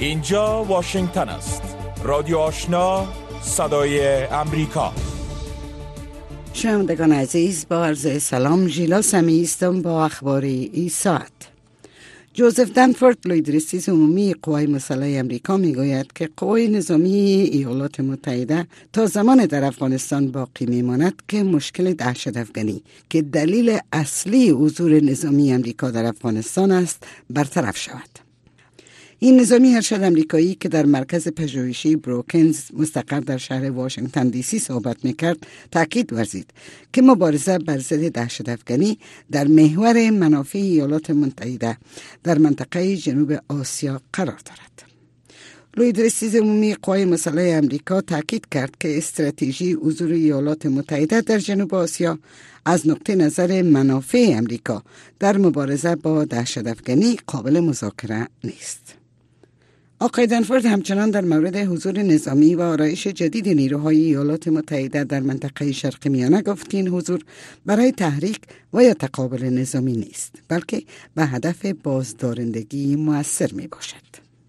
اینجا واشنگتن است. رادیو آشنا، صدای امریکا. شنوندگان عزیز، با عرض سلام، ژیلا سمی هستم با اخبار این ساعت. جوزف دنفورد، لوی رئیس عمومی قوای مسلح امریکا، میگوید که قوای نظامی ایالات متحده تا زمان در افغانستان باقی میماند که مشکل دهشت افغانی که دلیل اصلی حضور نظامی امریکا در افغانستان است برطرف شود. این نظامی ارشد امریکایی که در مرکز پژوهشی بروکنز مستقر در شهر واشنگتن دی سی صحبت میکرد، تاکید ورزید که مبارزه بر ضد دهشت افغانی در محور منافع ایالات متحده در منطقه جنوب آسیا قرار دارد. لوی رئیس عمومی قوای مسلح امریکا تاکید کرد که استراتژی حضور ایالات متحده در جنوب آسیا از نقطه نظر منافع امریکا در مبارزه با دهشت افغانی قابل مذاکره نیست. آقای دنفورد همچنان در مورد حضور نظامی و آرایش جدید نیروهای ایالات متحده در منطقه شرق میانه گفت که این حضور برای تحریک و یا تقابل نظامی نیست، بلکه به هدف بازدارندگی مؤثر می باشد.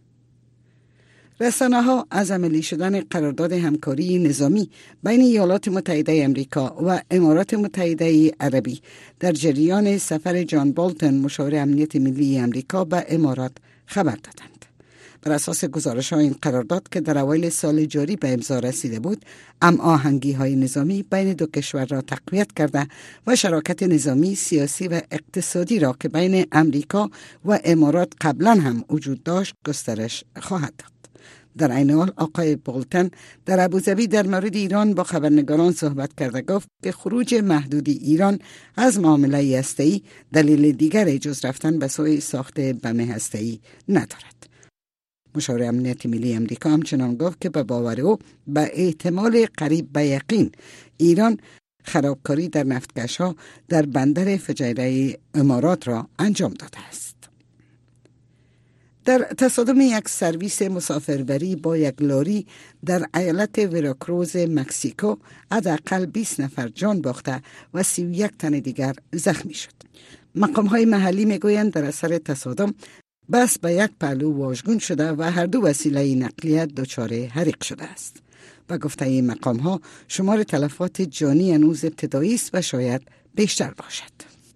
رسانه‌ها از عملی شدن قرارداد همکاری نظامی بین ایالات متحده امریکا و امارات متحده عربی در جریان سفر جان بولتن، مشاور امنیت ملی امریکا، به امارات خبر دادند. بر اساس گزارش‌ها این قرارداد که در اوایل سال جاری به امضا رسیده بود، هماهنگی‌های نظامی بین دو کشور را تقویت کرده و شراکت نظامی، سیاسی و اقتصادی را که بین امریکا و امارات قبلا هم وجود داشت گسترش خواهد داد. در عین حال آقای بولتن در ابوظبی در مورد ایران با خبرنگاران صحبت کرده گفت که خروج محدود ایران از معامله هسته‌ای دلیل دیگر جز رفتن به سوی ساخت بم هسته‌ای ندارد. مشاور امنیت ملی امریکا همچنان گفت که به باور او به احتمال قریب به یقین ایران خرابکاری در نفتکش‌ها در بندر فجیره امارات را انجام داده است. در تصادم یک سرویس مسافربری با یک لاری در ایالت وراکروز مکزیکو حداقل 20 نفر جان باخته و 31 تن دیگر زخمی شد. مقام‌های محلی میگویند در اثر تصادم بس به یک پهلو واژگون شده و هر دو وسیله نقلیه دچار حریق شده است. به گفته این مقام‌ها شمار تلفات جانی هنوز ابتدایی است و شاید بیشتر باشد.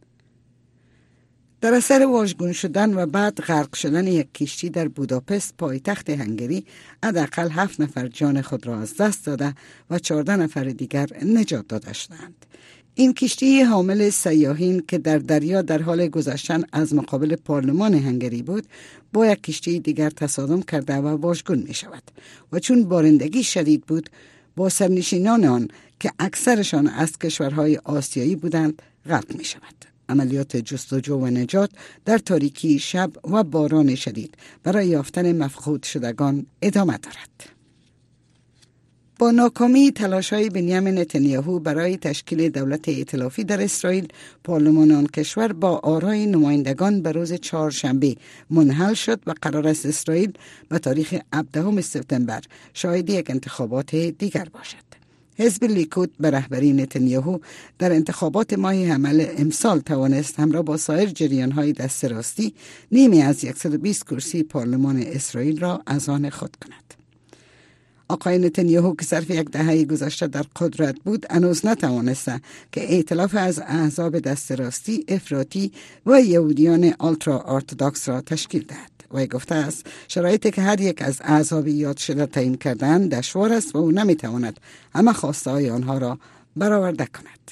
در اثر واژگون شدن و بعد غرق شدن یک کشتی در بوداپست، پایتخت هنگری، حداقل 7 نفر جان خود را از دست داده و 14 نفر دیگر نجات داده شدند. این کشتی حامل سیاحین که در دریا در حال گذشتن از مقابل پارلمان هنگری بود، با یک کشتی دیگر تصادم کرده و واژگون می شود و چون بارندگی شدید بود، با سرنشینان آن که اکثرشان از کشورهای آسیایی بودند غرق می شود. عملیات جستجو و نجات در تاریکی شب و باران شدید برای یافتن مفقود شدگان ادامه دارد. با ناکامی تلاش‌های بنیامین نتانیاهو برای تشکیل دولت ائتلافی در اسرائیل، پارلمان آن کشور با آرای نمایندگان به روز چهارشنبه منحل شد و قرار است اسرائیل به تاریخ 17 سپتامبر شاهد یک انتخابات دیگر باشد. حزب لیکود به رهبری نتانیاهو در انتخابات ماه حمل امسال توانست همراه با سایر جریان‌های دست راستی نیمی از 120 کرسی پارلمان اسرائیل را از آن خود کند. آقای نتانیاهو که صرف یک دهه گذشته در قدرت بود، هنوز نتوانسته که ائتلاف از احزاب دست راستی، افراطی و یهودیان آلترا ارتدوکس را تشکیل دهد. و گفته است شرایطی که هر یک از احزاب یاد شده تعیین کردن دشوار است و او نمیتواند همه خواسته های آنها را برآورده کند.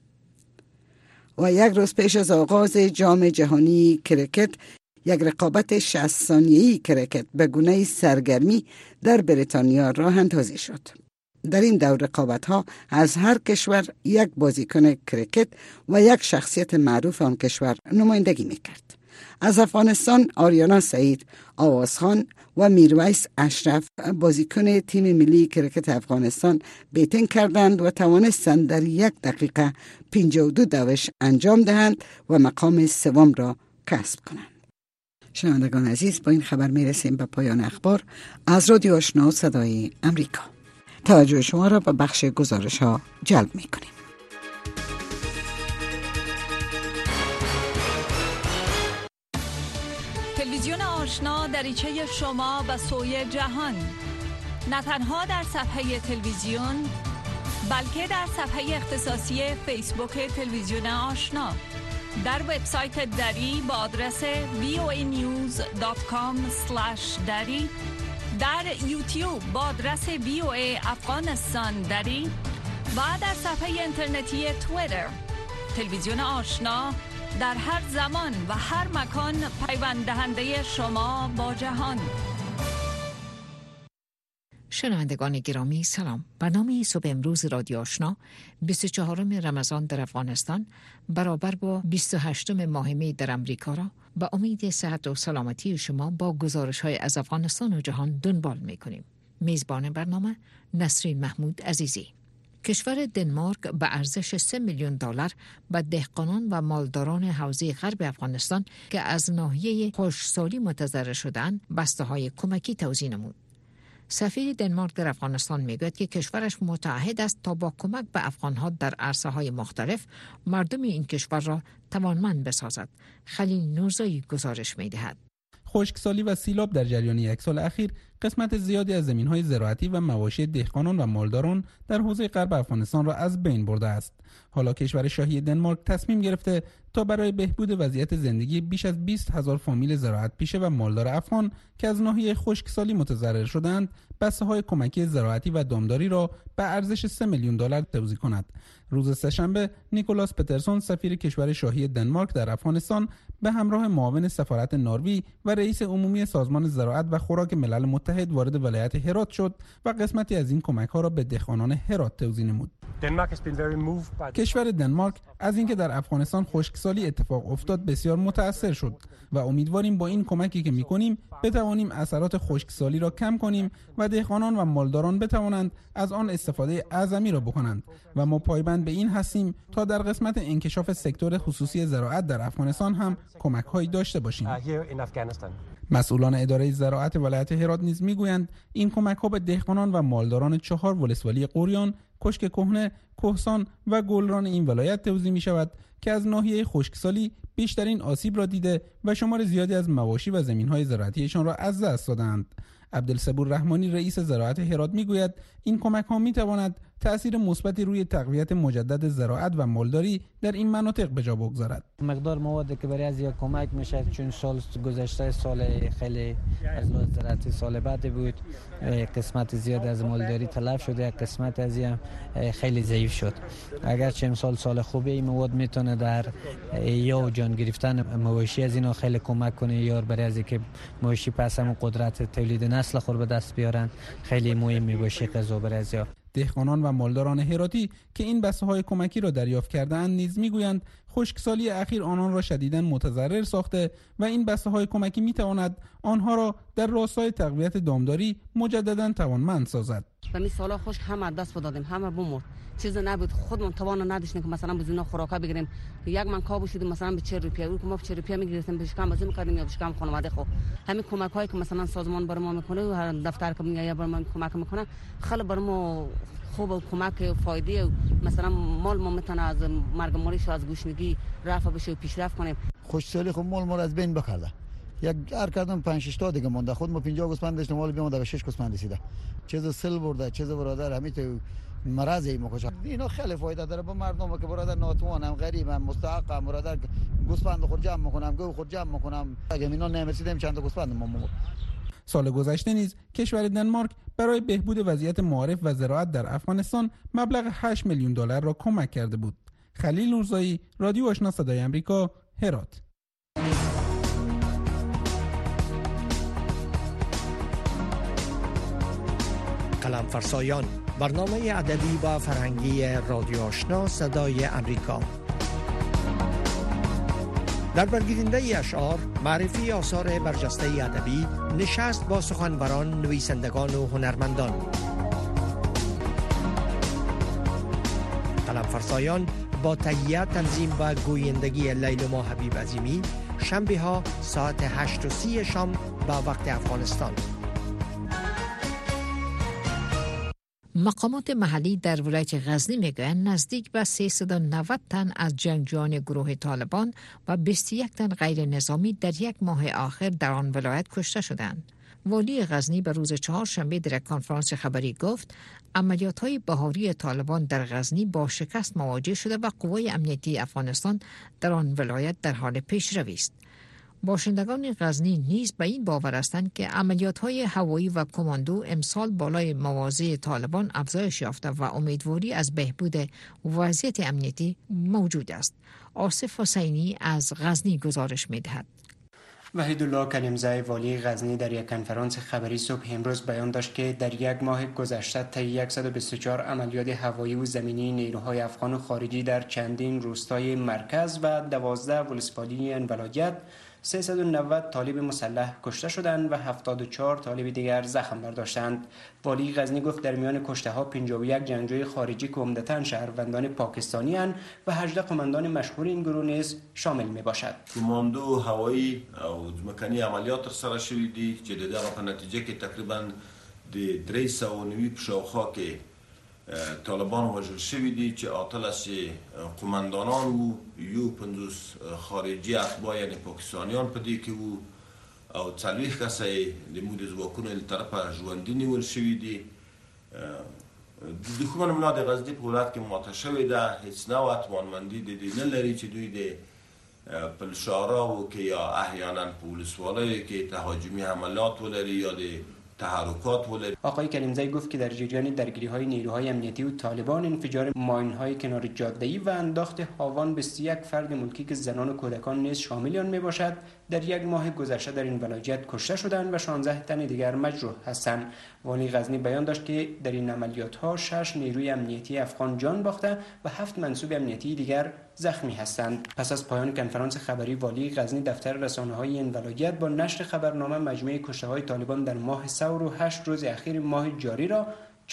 و یک روز پیش از آغاز جام جهانی کرکت، یک رقابت 60 ثانیه‌ای کرکت به گونه سرگرمی در بریتانیا راه اندازی شد. در این دور رقابت‌ها از هر کشور یک بازیکن کرکت و یک شخصیت معروف آن کشور نمایندگی می‌کرد. از افغانستان آریانا سعید، آوازخان و میرویس اشرف بازیکن تیم ملی کرکت افغانستان بیتینگ کردند و توانستند در 1 دقیقه 52 دوش انجام دهند و مقام سوم را کسب کنند. شنوندگان عزیز، با این خبر میرسیم به پایان اخبار از رادیو آشنا صدای امریکا. توجه شما را به بخش گزارش ها جلب میکنیم. تلویزیون آشنا دریچه شما به سوی جهان، نه تنها در صفحه تلویزیون بلکه در صفحه اختصاصی فیسبوک تلویزیون آشنا، در وبسایت دری با آدرس voanews.com/dari، در یوتیوب با آدرس VOA افغانستان دری و در صفحه اینترنتی توییتر. تلویزیون آشنا در هر زمان و هر مکان پیوند دهنده شما با جهان. شنوندگان گرامی سلام. برنامه صبح امروز رادیو آشنا 24 رمضان در افغانستان برابر با 28 ماه می در امریکا را با امید صحت و سلامتی شما با گزارش‌های از افغانستان و جهان دنبال می‌کنیم. میزبان برنامه نسرین محمود عزیزی. کشور دنمارک به ارزش $3 میلیون به دهقانان و مالداران حوزه غرب افغانستان که از ناحیه خشکسالی متضرر شدند بسته‌های کمکی توزیع نمود. سفیر دنمارک در افغانستان میگوید که کشورش متعهد است تا با کمک به افغانها در عرصه‌های مختلف مردم این کشور را توانمند بسازد. خلیل نورزایی گزارش می‌دهد. خشکسالی و سیلاب در جریان یک سال اخیر قسمت زیادی از زمین‌های زراعتی و مواشی دهقانان و مالداران در حوزه غرب افغانستان را از بین برده است. حالا کشور شاهی دنمارک تصمیم گرفته تا برای بهبود وضعیت زندگی بیش از 20,000 فامیل زراعت پیشه و مالدار افغان که از ناحیه خشکسالی متضرر شدند، بسته‌های کمکی زراعتی و دامداری را به ارزش $3 میلیون توزیع کند. روز سه‌شنبه نیکولاس پترسون سفیر کشور شاهی دنمارک در افغانستان به همراه معاون سفارت نروژ و رئیس عمومی سازمان زراعت و خوراک ملل متحد وارد ولایت هرات شد و قسمتی از این کمک‌ها را به دهقانان هرات توزیع نمود. کشور دنمارک از اینکه در افغانستان خشکسالی اتفاق افتاد بسیار متأثر شد و امیدواریم با این کمکی که می‌کنیم بتوانیم اثرات خشکسالی را کم کنیم و دهقانان و مالداران بتوانند از آن استفاده اعظمی را بکنند و ما پایبند به این هستیم تا در قسمت انکشاف سکتور خصوصی زراعت در افغانستان هم کمک‌هایی داشته باشیم. مسئولان اداره زراعت ولایت هرات نیز میگویند این کمک‌ها به دهقانان و مالداران 4 ولسوالی قوریان، کشک کهنه، کهسان و گلران این ولایت توزیع می شود که از ناحیه خشکسالی بیشترین آسیب را دیده و شمار زیادی از مواشی و زمین‌های زراعتیشان را از دست دادند. عبدالصبور رحمانی رئیس زراعت هرات میگوید این کمک‌ها می‌تواند تأثیر مثبتی روی تقویت مجدد زراعت و مالداری در این مناطق به جا بگذارد. مقدار موادی که برای از یک کمک میشه، چون سال گذشته سال خیلی از لحاظ زراعتی سال بعدی بود، قسمت زیاد از مالداری تلف شده، قسمت از این خیلی ضعیف شد. اگرچه امسال سال خوبه، این مواد میتونه در یا جان گرفتن مواشی از اینا خیلی کمک کنه یا برای از اینکه مواشی پس هم قدرت تولید نسل خود به دست بیارن خیلی مهم میباشه غذا برای از. دهقانان و مالداران هراتی که این بسته‌های کمکی را دریافت کرده‌اند نیز میگویند خشکسالی اخیر آنان را شدیداً متضرر ساخته و این بسته‌های کمکی میتواند آنها را در راستای تقویت دامداری مجدداً توانمند سازد. و می سالا خشک همه دست دادیم، همه بمرد، چیز نبود، خودمون توان نداشتیم که مثلا بزینا خوراکا بگیریم. یک من کابو شدیم مثلا به 40 روپیه، او که ما به 40 روپیه میگرفتیم به شکم بازی میکردیم یا به شکم خانواده خو. همین کمک‌هایی که مثلا سازمان برای ما میکنه و هر دفتر که میگه برای ما کمک میکنه خیلی برای ما خوب و کمک فایده، مثلا مال ما میتونه از مرگ مالیش از گوشنگی رفع بشه و پیشرفت کنیم. خشکسالی خب مال ما از بین بکرده. یک هر کدوم 5-6 تا دیگه مونده، خود ما 50 گوسفند داشتیم، مال بیامده به 6 گوسفند رسیده. چیز سل برده، چیز برادر همین تو مرضی مکشه. اینا خیلی فایده داره به مردم که برادر ناتوانم، غریبم، مستحقم، برادر گوسفند خود جمع میکنم، گو خود جمع میکنم. اگه اینا نمیرسیدیم چند تا گوسفند ما مرد. سال گذشته نیز کشور دنمارک برای بهبود وضعیت معارف و زراعت در افغانستان مبلغ $8 میلیون را کمک کرده بود. خلیل نورزایی، رادیو آشنا صدای آمریکا، هرات. قلم فرسایان، برنامه ادبی و فرهنگی رادیو آشنا صدای آمریکا. در برگیرنده اشعار، معرفی آثار برجسته ادبی، نشست با سخنوران، نویسندگان و هنرمندان. قلم فرسایان با تهیه، تنظیم و گویندگی لیلما حبیب عظیمی، شنبه ها ساعت 8:30 شام با وقت افغانستان. مقامات محلی در ولایت غزنی میگویند نزدیک به 390 تن از جنگجویان گروه طالبان و 21 تن غیر نظامی در یک ماه آخر در آن ولایت کشته شدند. والی غزنی به روز چهارشنبه در کنفرانس خبری گفت عملیات‌های بهاری طالبان در غزنی با شکست مواجه شده و قوای امنیتی افغانستان در آن ولایت در حال پیشروی است. باشندگان غزنی نیز به این باور هستند که عملیات‌های هوایی و کماندو امسال بالای مواضع طالبان افزایش یافته و امیدواری از بهبود وضعیت امنیتی موجود است. آصف حسینی از غزنی گزارش می‌دهد. وحیدالله کلیمزای والی غزنی در یک کنفرانس خبری صبح امروز بیان داشت که در یک ماه گذشته طی 124 عملیات هوایی و زمینی نیروهای افغان و خارجی در چندین روستای مرکز و 12 ولسوالی این ولایت 390 طالب مسلح کشته شدند و 74 طالب دیگر زخم برداشتند. والی غزنی گفت در میان کشته ها 51 جنگجوی خارجی که عمدتاً شهروندان پاکستانی اند و 18 قماندان مشهور این گروه نیز شامل می باشد. کماندو هوایی او ځمکني عملیات ترسره شوي دي چې د دغه په نتیجه کې تقریبا د 390 په شاوخوا کې طالبان وژل شوي دي چې اتلس قماندانان وو، یو 50 خارجي اتباع یعنی پاکستانیان په دې کې وو او 40 کسه د مو د ځواکونو له طرفه ژوندي نیول شوي دي. د دښمن ملا د غزني په ولایت کې ماته شوې ده، هیڅ نوع توانمندي د دې نه لري چې دوی د پلشاراو کې یا احیانا په ولسوالیو کې تهاجمي حملات ولري یا د تحرکات ولري. آقای کلیمزی گفت که در جریان درگیری‌های نیروهای امنیتی و طالبان انفجار ماین‌های کنار جاده‌ای و انداخت هاوان به 31 فرد ملکی که زنان و کودکان نیز شامل آن میباشد در یک ماه گذشته در این ولایت کشته شدند و 16 تن دیگر مجروح هستند. والی غزنی بیان داشت که در این عملیات‌ها 6 نیروی امنیتی افغان جان باخته و 7 منصوب امنیتی دیگر زخمی هستند. پس از پایان کنفرانس خبری والی غزنی دفتر رسانه‌های این ولایت با نشر خبرنامه مجموعه کشته‌های طالبان در ماه ثور و 8 روز اخیر ماه جاری را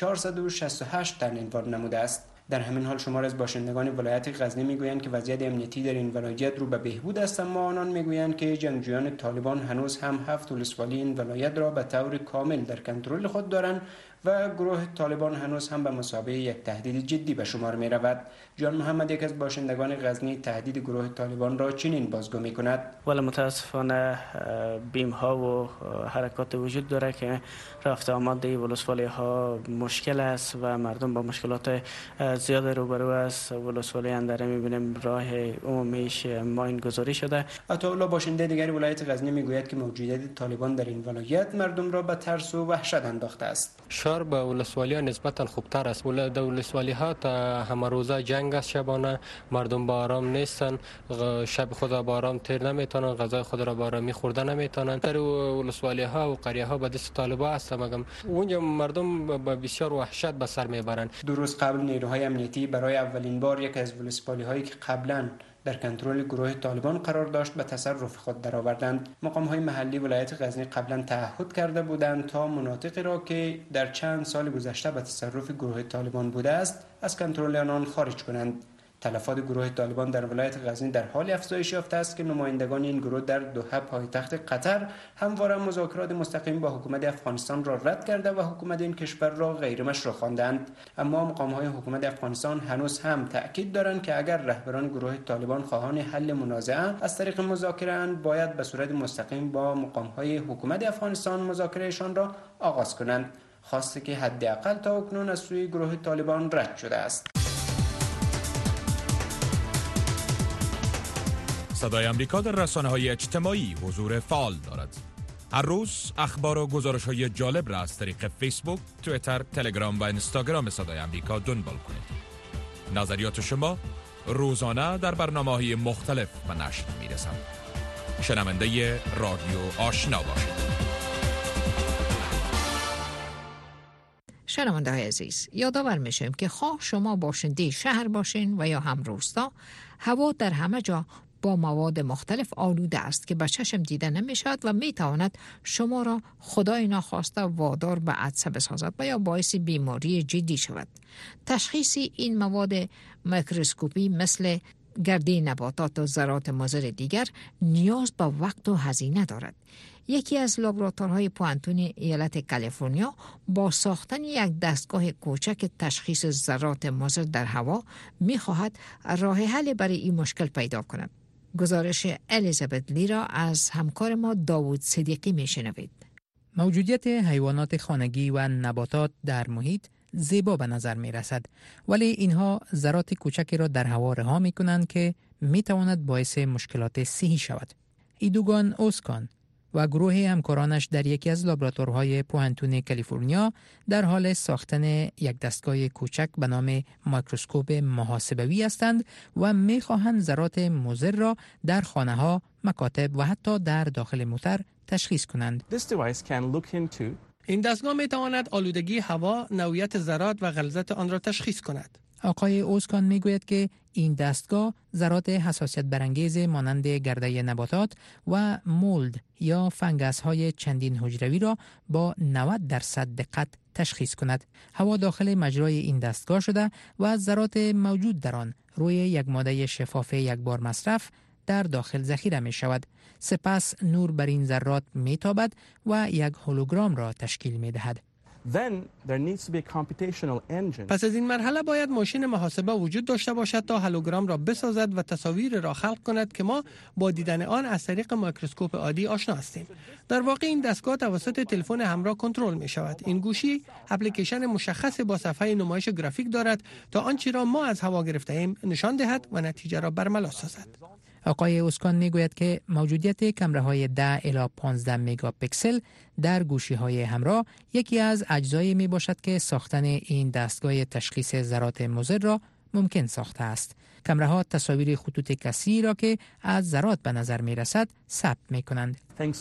468 تن عنوان نموده است. در همین حال شمار از باشندگان ولایت غزنی میگویند که وضعیت امنیتی در این ولایت رو به بهبود است، اما آنان میگویند که جنگجویان طالبان هنوز هم 7 ولسوالی این ولایت را به طور کامل در کنترل خود دارند و گروه طالبان هنوز هم به مثابه یک تهدید جدی به شمار می رود. جان محمد یک از باشندگان غزنی تهدید گروه طالبان را چنین بازگو می کند. ولی متاسفانه بیم ها و حرکات وجود داره که رفت آمد در ولسوالی ها مشکل است و مردم با مشکلات زیاد روبرو است. ولسوالی اندره می بینیم راه عمومیش ماین گذاری شده. عطاالله باشنده دیگر ولایت غزنی می گوید که موجودیت طالبان در این ولایت مردم را به ترس و وحشت انداخته است. شهر به ولسوالی ها نسبتا خوبتر است. در ولسوالی ها تا همه روزه جنگ است، شبانه مردم با آرام نیستن، شب خود با آرام تیر نمیتونن، غذای خود را با آرامی خورده نمیتونن. در ولسوالی ها و قریه ها به دست طالبان است، مگم اونجا مردم با بسیار وحشت به سر میبرند. 2 روز قبل نیروهای امنیتی برای اولین بار یک از ولسوالی هایی که قبلا در کنترل گروه طالبان قرار داشت به تصرف خود درآوردند. مقام‌های محلی ولایت غزنی قبلا تعهد کرده بودند تا مناطقی را که در چند سال گذشته به تصرف گروه طالبان بوده است از کنترل آنان خارج کنند. تلفات گروه طالبان در ولایت غزنی در حال افزایش یافته است که نمایندگان این گروه در دوحه پایتخت قطر همواره مذاکرات مستقیم با حکومت افغانستان را رد کرده و حکومت این کشور را غیر مشروع خواندند. اما مقام‌های حکومت افغانستان هنوز هم تأکید دارند که اگر رهبران گروه طالبان خواهان حل منازعه از طریق مذاکره اند، باید به صورت مستقیم با مقام‌های حکومت افغانستان مذاکرهشان را آغاز کنند، خواسته که حداقل تا اکنون از سوی گروه طالبان رد شده است. صدای امریکا در رسانه‌های اجتماعی حضور فعال دارد. هر روز اخبار و گزارش‌های جالب را از طریق فیسبوک، توییتر، تلگرام و اینستاگرام صدای امریکا دنبال کنید. نظریات شما روزانه در برنامه‌های مختلف به نشر می‌رسد. شنونده رادیو آشنا باشید. شنونده های عزیز، یادآور میشیم که خواه شما باشنده شهر باشین و یا هم روستا، هوا در همه جا با مواد مختلف آلوده است که به چشم دیده نمیشد و میتواند شما را خدای ناخواسته وادار به عطسه بسازد و یا باعث بیماری جدی شود. تشخیص این مواد میکروسکوپی مثل گردی نباتات و ذرات مضر دیگر نیاز به وقت و هزینه دارد. یکی از لابراتوارهای پوانتون ایالت کالیفرنیا با ساختن یک دستگاه کوچک تشخیص ذرات مضر در هوا می‌خواهد راه حل برای این مشکل پیدا کند. گزارش الیزابت لی را از همکار ما داوود صدیقی میشنوید. موجودیت حیوانات خانگی و نباتات در محیط زیبا به نظر می رسد، ولی اینها ذرات کوچکی را در هوا رها می کنند که می تواند باعث مشکلات صحی شود. ایدوگان اوسکان و گروه همکارانش در یکی از لابراتوارهای پوهنتون کالیفرنیا در حال ساختن یک دستگاه کوچک به نام میکروسکوپ محاسبوی هستند و می خواهند ذرات مضر را در خانه‌ها، مکاتب و حتی در داخل موتر تشخیص کنند. این دستگاه می تواند آلودگی هوا، نوعیت ذرات و غلظت آن را تشخیص کند. آقای اوسکان می گوید که این دستگاه ذرات حساسیت برانگیز مانند گرده نباتات و مولد یا فنگس های چندین حجروی را با 90% دقت تشخیص کند. هوا داخل مجرای این دستگاه شده و ذرات موجود در آن روی یک ماده شفاف یک بار مصرف در داخل ذخیره می شود. سپس نور بر این ذرات می تابد و یک هولوگرام را تشکیل می دهد. پس از این مرحله باید ماشین محاسبه وجود داشته باشد تا هولوگرام را بسازد و تصاویر را خلق کند که ما با دیدن آن از طریق میکروسکوپ عادی آشنا هستیم. در واقع این دستگاه توسط تلفن همراه کنترل می شود. این گوشی اپلیکیشن مشخص با صفحه نمایش گرافیک دارد تا آنچه را ما از هوا گرفته ایم نشان دهد و نتیجه را برملا سازد. آقای اوسکان میگوید که موجودیت کامراهای 10 الی 15 مگاپیکسل در گوشی‌های همراه یکی از اجزایی می باشد که ساختن این دستگاه تشخیص ذرات مضر را ممکن ساخته است. کامراها تصاویر خطوط کثیری را که از ذرات به نظر می رسد ثبت می کنند.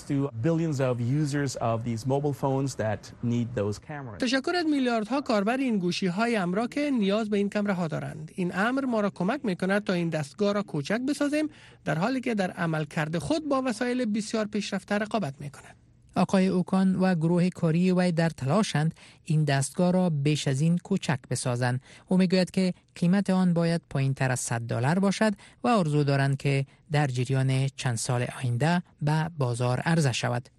تشکر از میلیاردها کاربر این گوشی‌های همراه که نیاز به این کامراها دارند. این امر ما را کمک می‌کند تا این دستگاه را کوچک بسازیم در حالی که در عملکرد خود با وسایل بسیار پیشرفته رقابت می‌کند. آقای اوکان و گروه کاری وی در تلاشند این دستگاه را بیش از این کوچک بسازند. او میگوید که قیمت آن باید پایین‌تر از $100 باشد و آرزو دارند که در جریان چند سال آینده به بازار عرضه شود.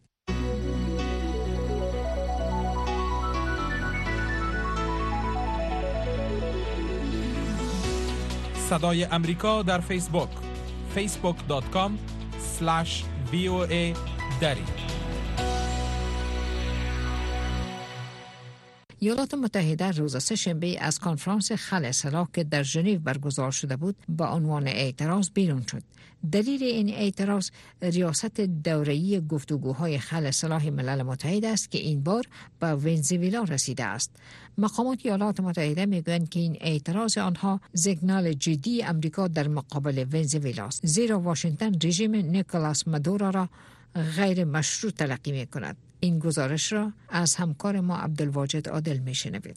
صدای امریکا در فیسبوک facebook.com/VOA دری. ایالات متحده روز سه‌شنبه از کنفرانس خلع سلاح که در ژنو برگزار شده بود با عنوان اعتراض بیرون شد. دلیل این اعتراض ریاست دوره‌ای گفتگوهای خلع سلاح ملل متحد است که این بار به ونزوئلا رسیده است. مقامات ایالات متحده میگویند که این اعتراض آنها سیگنال جدی امریکا در مقابل ونزوئلا است، زیرا واشنگتن رژیم نیکولاس مادورو را غیر مشروع تلقی می‌کند. این گزارش را از همکار ما عبدالواجد عادل میشنوید.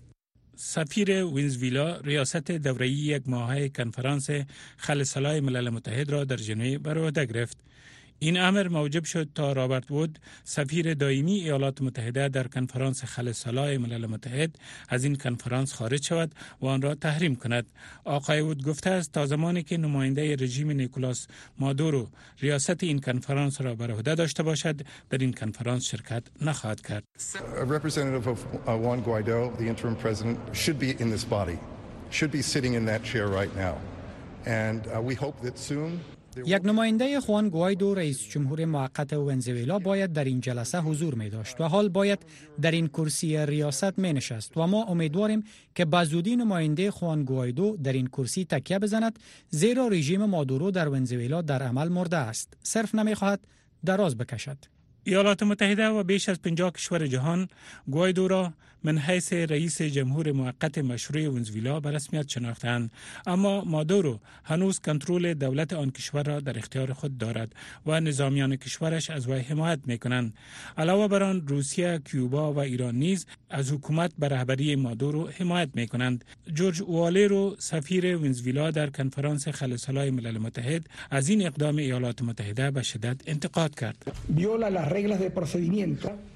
سفیر ونزوئلا ریاست دوره‌ای یک ماهه کنفرانس خلع سلاح ملل متحد را در ژنو بر عهده گرفت. این امر موجب شد تا رابرت وود سفیر دائمی ایالات متحده در کنفرانس خلع سلاح ملل متحد از این کنفرانس خارج شود و آن را تحریم کند. آقای وود گفته است تا زمانی که نماینده رژیم نیکولاس مادورو ریاست این کنفرانس را بر عهده داشته باشد در این کنفرانس شرکت نخواهد کرد. Representative of Juan Guaido, the interim president, should be in this body, should be sitting in that chair right now, and we hope that soon. یک نماینده خوان گوایدو رئیس جمهور موقت ونزوئلا باید در این جلسه حضور می داشت و حال باید در این کرسی ریاست می نشست و ما امیدواریم که به زودی نماینده خوان گوایدو در این کرسی تکیه بزند، زیرا رژیم مادورو در ونزوئلا در عمل مرده است، صرف نمی خواهد دراز بکشد. ایالات متحده و بیش از 50 کشور جهان گوایدو را من حیث رئیس جمهور موقت مشروع ونزوئلا به رسمیت شناختند، اما مادورو هنوز کنترل دولت آن کشور را در اختیار خود دارد و نظامیان کشورش از وی حمایت می‌کنند. علاوه بر آن روسیه، کیوبا و ایران نیز از حکومت به رهبری مادورو حمایت می‌کنند. جورج والرو سفیر ونزوئلا در کنفرانس خلع سلاح ملل متحد از این اقدام ایالات متحده به شدت انتقاد کرد.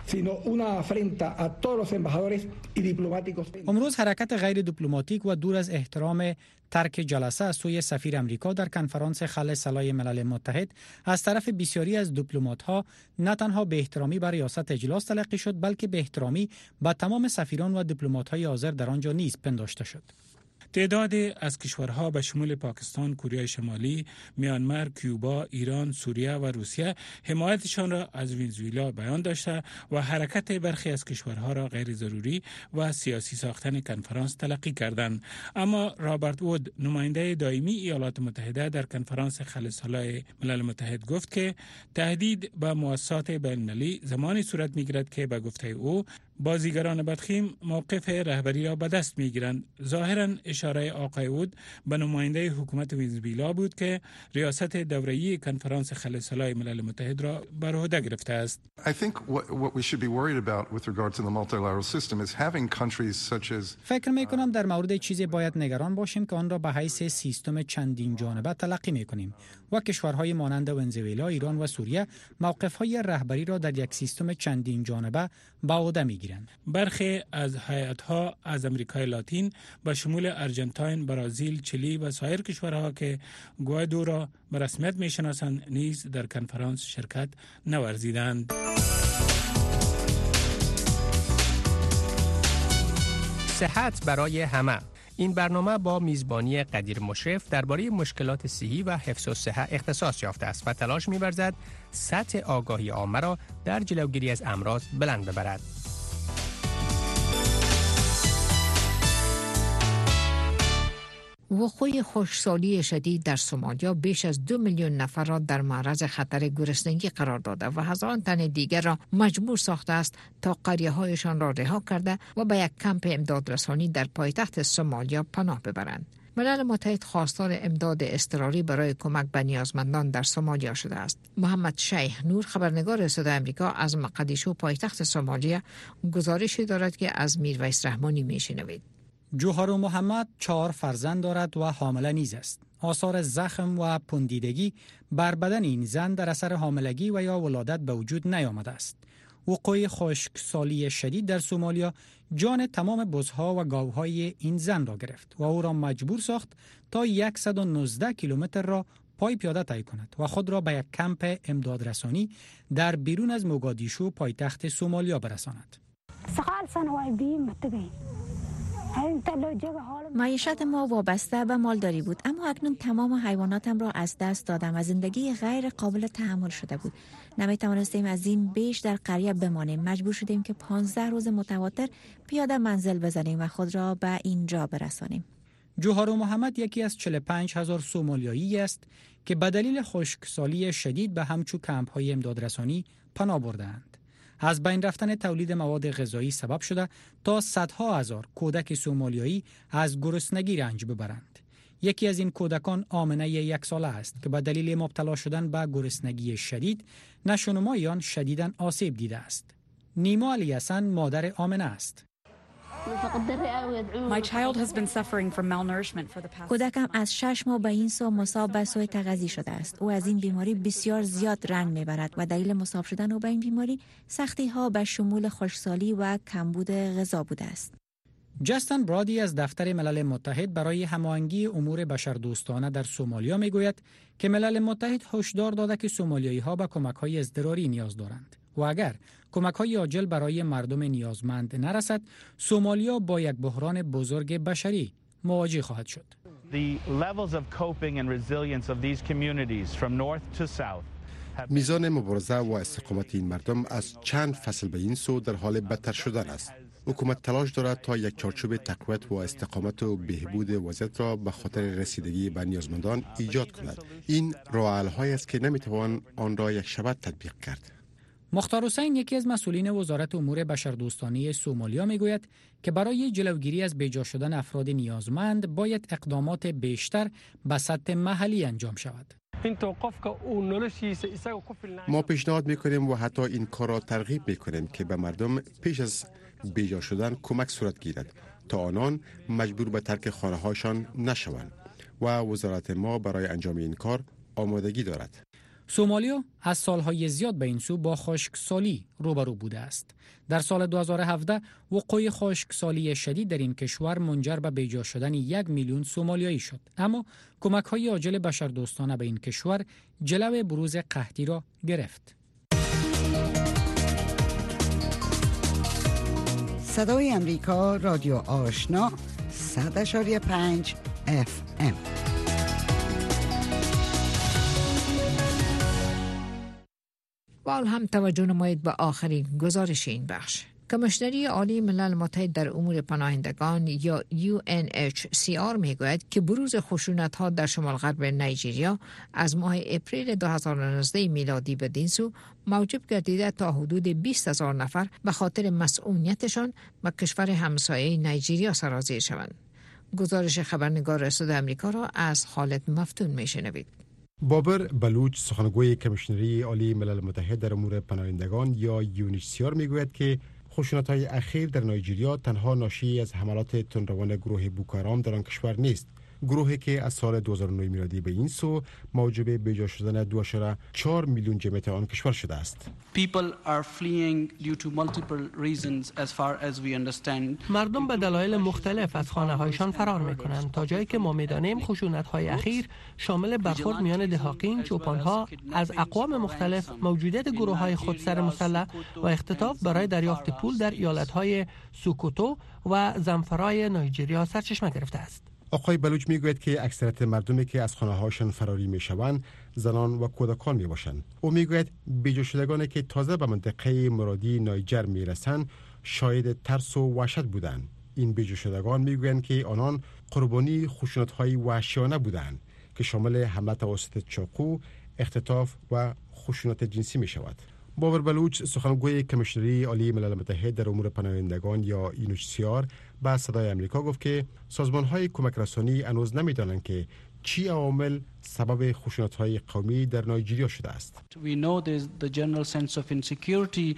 امروز حرکت غیر دیپلماتیک و دور از احترام ترک جلسه از سوی سفیر امریکا در کنفرانس خل صلای ملل متحد از طرف بسیاری از دیپلمات‌ها نه تنها به احترامی بر ریاست اجلاس تلقی شد، بلکه به احترامی به تمام سفیران و دیپلمات‌های حاضر در آنجا نیز پنداشته شد. تعدادی از کشورها به شمول پاکستان، کره شمالی، میانمار، کوبا، ایران، سوریه و روسیه حمایتشان را از ونزوئلا بیان داشته و حرکت برخی از کشورها را غیر ضروری و سیاسی ساختن کنفرانس تلقی کردند. اما رابرت وود، نماینده دائمی ایالات متحده در کنفرانس خل صلای ملل متحد، گفت که تهدید به مؤسسات بین‌المللی زمانی صورت می‌گیرد که به گفته او بازیگران بدخیم موقف رهبری را به دست می‌گیرند. ظاهراً اشاره آقای وود به نماینده حکومت ونزوئلا بود که ریاست دوره‌ای کنفرانس خل صلای ملل متحد را بر عهده گرفته است. فکر می‌کنم در مورد چیزی باید نگران باشیم که آن را به حیث سیستم چندین جانبه تلقی می‌کنیم و کشورهای مانند ونزوئلا، ایران و سوریه موقف‌های رهبری را در یک سیستم چندین جانبه به عهده می‌گیرند. برخی از هیئت‌ها از امریکای لاتین به شمول ارژانتین، برزیل، چیلی و سایر کشورها که گوایدو را به رسمیت می‌شناسند نیز در کنفرانس شرکت نورزیدند. صحت برای همه. این برنامه با میزبانی قدیر مشرف درباره مشکلات صحی و حفظ الصحه اختصاص یافته است و تلاش می‌ورزد سطح آگاهی عامه را در جلوگیری از امراض بلند ببرد. وقوع خشکسالی شدید در سومالیا بیش از 2 میلیون نفر را در معرض خطر گرسنگی قرار داده و هزاران تن دیگر را مجبور ساخته است تا قریه‌هایشان را رها کرده و به یک کمپ امدادرسانی در پایتخت سومالیا پناه ببرند. ملل متحد خواستار امداد اضطراری برای کمک به نیازمندان در سومالیا شده است. محمد شیخ نور، خبرنگار صدای آمریکا از مقدیشو پایتخت سومالیا، گزارشی دارد که از میرویس رحمانی میشنوید. جوهر محمد 4 فرزند دارد و حامله نیز است. آثار زخم و پوندیدگی بر بدن این زن در اثر حاملگی و یا ولادت به وجود نیامده است. وقوع خشکسالی شدید در سومالیا جان تمام بزها و گاوهای این زن را گرفت و او را مجبور ساخت تا 119 کیلومتر را پای پیاده طی کند و خود را به یک کمپ امدادرسانی در بیرون از موگادیشو پایتخت سومالیا برساند. معیشت ما وابسته به مالداری بود، اما اکنون تمام حیواناتم را از دست دادم و زندگی غیر قابل تحمل شده بود. نمی توانستیم از این بیش در قریه بمانیم. مجبور شدیم که 15 روز متواتر پیاده منزل بزنیم و خود را به اینجا برسانیم. جوهر محمد یکی از 45,000 سومالیایی است که به دلیل خشکسالی شدید به همچو کمپ‌های امدادرسانی پناه برده‌اند. از بین رفتن تولید مواد غذایی سبب شده تا صدها هزار کودک سومالیایی از گرسنگی رنج ببرند. یکی از این کودکان آمنه 1 ساله است که به دلیل مبتلا شدن به گرسنگی شدید نشو و نمای آن شدیداً آسیب دیده است. نیما علی حسن مادر آمنه است. کودکم از 6 ماه به این سو مصاب به سوء تغذیه شده است. او از این بیماری بسیار زیاد رنج میبرد و دلیل مصاب شدن او به این بیماری سختی ها به شمول خشکسالی و کمبود غذا بوده است. جستن برادی از دفتر ملل متحد برای هماهنگی امور بشردوستانه در سومالیا میگوید که ملل متحد هشدار داده که سومالیایی ها به کمک های اضطراری نیاز دارند و اگر کمک های عاجل برای مردم نیازمند نرسد، سومالیا با یک بحران بزرگ بشری مواجه خواهد شد. میزان مبارزه و استقامت این مردم از چند فصل به این سو در حال بدتر شدن است. حکومت تلاش دارد تا یک چارچوب تقویت و استقامت و بهبود وضعیت را به خاطر رسیدگی به نیازمندان ایجاد کند. این راه حل‌هایی است که نمیتوان آن را یک شبه تطبیق کرد. مختار حسین، یکی از مسئولین وزارت امور بشردوستانه سومالیا، میگوید که برای جلوگیری از بیجا شدن افراد نیازمند باید اقدامات بیشتر به سطح محلی انجام شود. ما پیشنهاد میکنیم و حتی این کار را ترغیب میکنیم که به مردم پیش از بیجا شدن کمک صورت گیرد تا آنان مجبور به ترک خانه‌هاشان نشوند و وزارت ما برای انجام این کار آمادگی دارد. سومالیا از سالهای زیاد به این سو با خشکسالی روبرو بوده است. در سال 2017 وقوع خشکسالی شدید در این کشور منجر به بیجا شدن 1 میلیون سومالیایی شد. اما کمک‌های عاجل بشردوستانه به این کشور جلو بروز قحطی را گرفت. صدای امریکا، رادیو آشنا، 100.5 FM. وال هم توجه نمایید به آخرین گزارش این بخش. کمیشنری عالی ملل متحد در امور پناهندگان یا UNHCR میگوید که بروز خشونت‌ها در شمال غرب نیجریه از ماه اپریل 2019 میلادی به دین سو موجب گردیده تا حدود 20,000 نفر به خاطر مسئولیتشان به کشور همسایه نیجریه سرازیر شوند. گزارش خبرنگار صدای آمریکا را از خالد مفتون میشنوید. بابر بلوچ سخنگوی کمیشنری عالی ملل متحد در امور پناهندگان یا UNHCR میگوید که خشونت‌های اخیر در نیجریه تنها ناشی از حملات تندروان گروه بوکو حرام در آن کشور نیست. گروهی که از سال 2009 میلادی به این سو موجب بیجا شدن 2.4 میلیون جمعیت آن کشور شده است. مردم به دلایل مختلف از خانه‌هایشان فرار می‌کنند. تا جایی که ما می‌دانیم خشونت‌های اخیر شامل برخورد میان دهاقین، چوپان‌ها از اقوام مختلف، موجودیت گروه‌های خودسر مسلح و اختطاف برای دریافت پول در ایالت‌های سوکوتو و زمفرای نیجریه سرچشمه گرفته است. آقای بلوچ میگوید که اکثریت مردمی که از خانه‌هاشان فراری میشوند زنان و کودکان میباشند. او میگوید بیجا شدگانی که تازه به منطقه مرادی نیجر میرسند شاهد ترس و وحشت بودند. این بیجا شدگان میگویند که آنان قربانی خشونت‌های وحشیانه بودند که شامل حمله توسط چاقو، اختطاف و خشونت جنسی میشود. بابر بلوچ سخنگوی کمیشنری عالی ملل متحد در امور پناهندگان یا UNHCR به صدای آمریکا گفت که سازمان‌های کمک رسانی هنوز نمی‌دانند که چی عوامل سبب خشونت‌های قومی در نیجریه شده است. We know there's the general sense of insecurity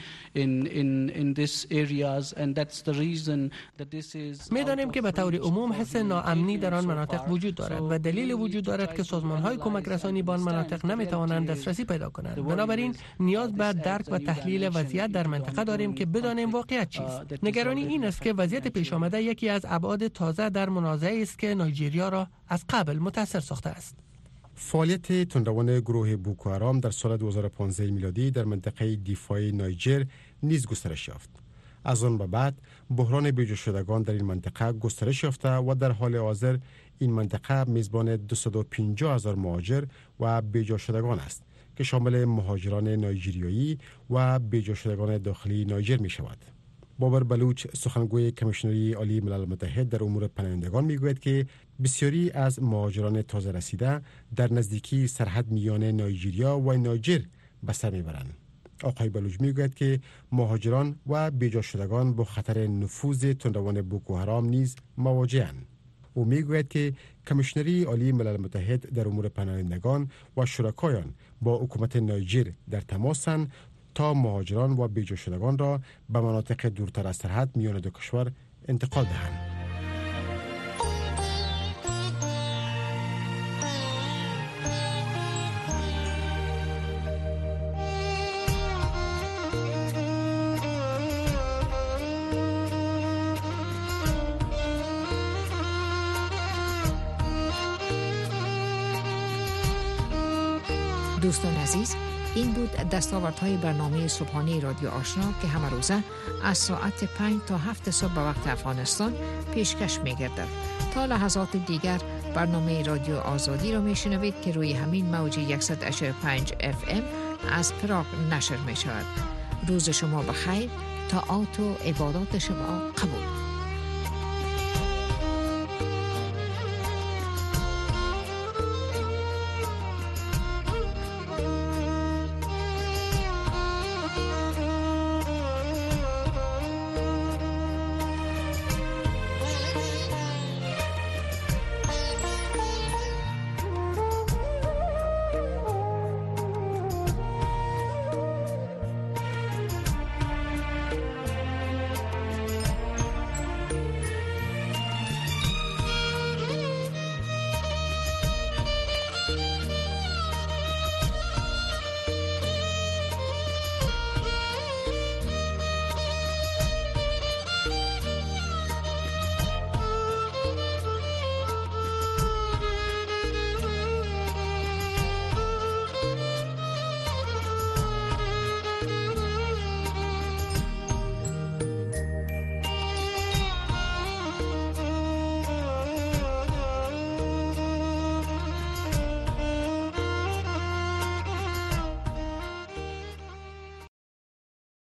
in this areas and that's the reason that this is. می‌دانیم که به طور عموم حس ناامنی در آن مناطق وجود دارد و دلیل وجود دارد که سازمان‌های کمک رسانی به آن مناطق نمی‌توانند دسترسی پیدا کنند. بنابراین نیاز به درک و تحلیل وضعیت در منطقه داریم که بدانیم واقعیت چیست. نگرانی این است که وضعیت پیش آمده یکی از ابعاد تازه در منازعه است که نیجریه را از قبل متأثر ساخته است. فعالیت تندروان گروه بوکو حرام در سال 2015 میلادی در منطقه دیفای نیجر نیز گسترش یافت. از آن به بعد بحران بیجا شدگان در این منطقه گسترش یافته و در حال حاضر این منطقه میزبان 250,000 مهاجر و بیجا شدگان است که شامل مهاجران نیجریایی و بیجا شدگان داخلی نیجر می شود. بابر بلوچ سخنگوی کمیشنری عالی ملل متحد در امور پناهندگان میگوید که بسیاری از مهاجران تازه رسیده در نزدیکی سرحد میان نیجریه و نیجر به سر میبرند. آقای بلوچ میگوید که مهاجران و بیجا شدگان با خطر نفوذ تندروان بوکو حرام نیز مواجه‌اند. او میگوید که کمیشنری عالی ملل متحد در امور پناهندگان و شرکایان با حکومت نیجر در تماسند تا مهاجران و بیجا شدگان را به مناطق دورتر از سرحد میان دو کشور انتقال دهند. دوستان عزیز، این بود دستاوردهای برنامه صبحانه رادیو آشنا که همه روزه از ساعت 5 تا 7 صبح به وقت افغانستان پیشکش می‌گردد. تا لحظات دیگر برنامه رادیو آزادی را میشنوید که روی همین موج 100.5 FM از پراگ نشر میشود. روز شما بخیر، تا آت و عبادات شما قبول.